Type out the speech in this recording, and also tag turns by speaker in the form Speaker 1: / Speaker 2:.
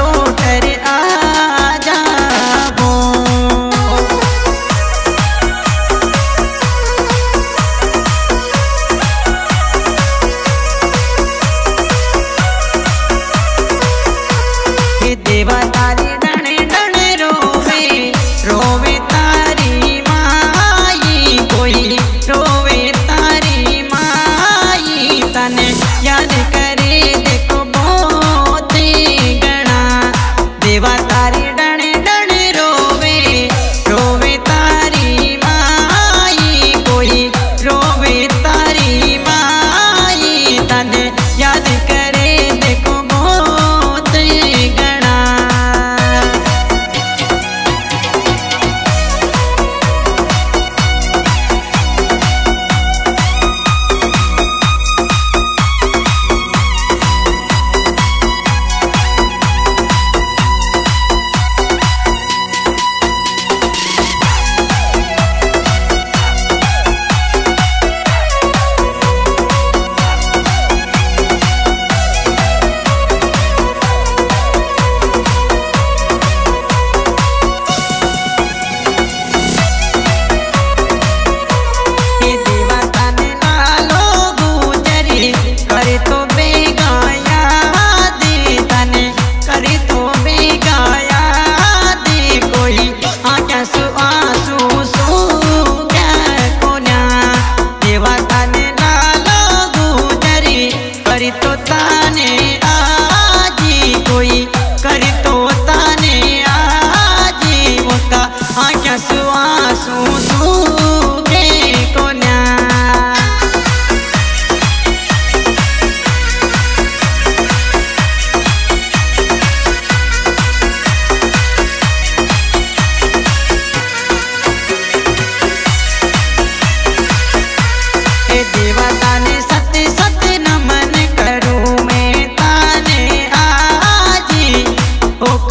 Speaker 1: लौटर आ जाओ। हे देवा तारी डणे डणे रोवे रोवे तारी माई, कोई रोवे तारी माई तने याद करे देखो बहुत गणा। देवा तारी डणे डणे रोवे रोवे तारी माई, कोई रोवे तारी माई तने याद करे देखो बहुत गणा। तो ताने आजी कोई करी तो ताने आजी मोता आँखें सुआंसू सूखे कोन्या। हे देवा ताने सत्य सत्य नमन करूँ मैं ताने आजी। ओ